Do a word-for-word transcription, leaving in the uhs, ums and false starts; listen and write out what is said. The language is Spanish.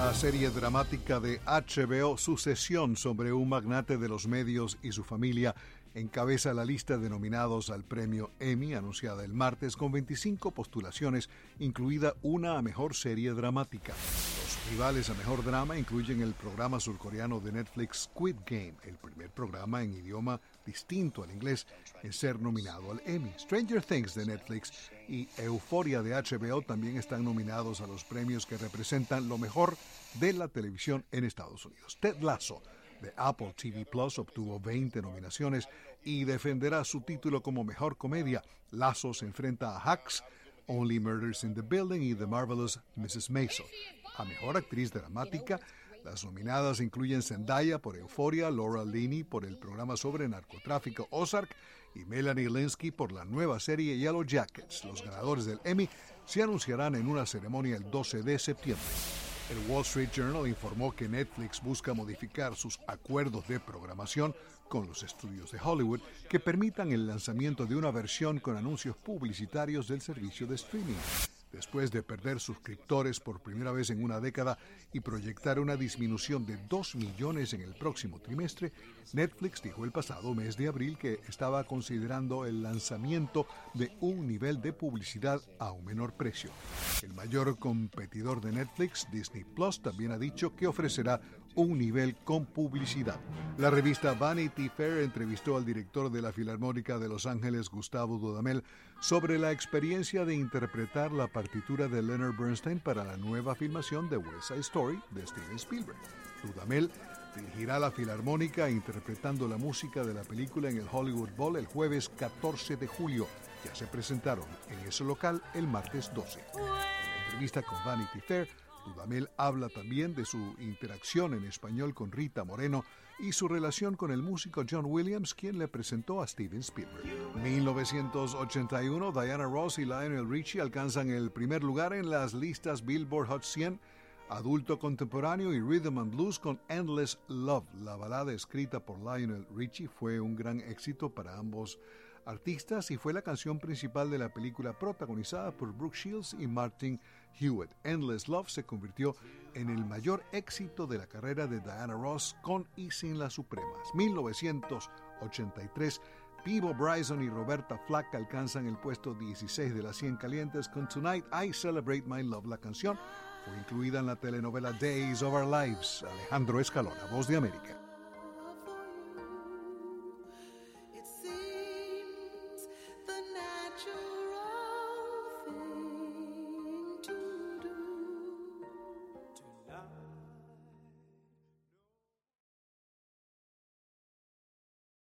La serie dramática de H B O Sucesión sobre un magnate de los medios y su familia encabeza la lista de nominados al premio Emmy anunciada el martes con veinticinco postulaciones, incluida una a mejor serie dramática. Los rivales a mejor drama incluyen el programa surcoreano de Netflix Squid Game, el primer programa en idioma distinto al inglés en ser nominado al Emmy. Stranger Things de Netflix y Euphoria de H B O también están nominados a los premios que representan lo mejor de la televisión en Estados Unidos. Ted Lasso de Apple T V Plus obtuvo veinte nominaciones y defenderá su título como mejor comedia. Lasso se enfrenta a Hacks, Only Murders in the Building y The Marvelous missus Maisel. A mejor actriz dramática, las nominadas incluyen Zendaya por Euphoria, Laura Linney por el programa sobre narcotráfico Ozark y Melanie Lynskey por la nueva serie Yellow Jackets. Los ganadores del Emmy se anunciarán en una ceremonia el doce de septiembre. El Wall Street Journal informó que Netflix busca modificar sus acuerdos de programación con los estudios de Hollywood que permitan el lanzamiento de una versión con anuncios publicitarios del servicio de streaming. Después de perder suscriptores por primera vez en una década y proyectar una disminución de dos millones en el próximo trimestre, Netflix dijo el pasado mes de abril que estaba considerando el lanzamiento de un nivel de publicidad a un menor precio. El mayor competidor de Netflix, Disney Plus, también ha dicho que ofrecerá un nivel con publicidad. La revista Vanity Fair entrevistó al director de la Filarmónica de Los Ángeles, Gustavo Dudamel, sobre la experiencia de interpretar la partitura de Leonard Bernstein para la nueva filmación de West Side Story de Steven Spielberg. Dudamel dirigirá la Filarmónica interpretando la música de la película en el Hollywood Bowl el jueves catorce de julio. Ya se presentaron en ese local el martes doce. En la entrevista con Vanity Fair, Dudamel habla también de su interacción en español con Rita Moreno y su relación con el músico John Williams, quien le presentó a Steven Spielberg. En mil novecientos ochenta y uno, Diana Ross y Lionel Richie alcanzan el primer lugar en las listas Billboard Hot cien, adulto contemporáneo y rhythm and blues con Endless Love. La balada escrita por Lionel Richie fue un gran éxito para ambos artistas y fue la canción principal de la película protagonizada por Brooke Shields y Martin Hewitt. Endless Love se convirtió en el mayor éxito de la carrera de Diana Ross con y sin las Supremas. mil novecientos ochenta y tres, Peabo Bryson y Roberta Flack alcanzan el puesto dieciséis de las cien calientes con Tonight I Celebrate My Love. La canción fue incluida en la telenovela Days of Our Lives. Alejandro Escalona, Voz de América.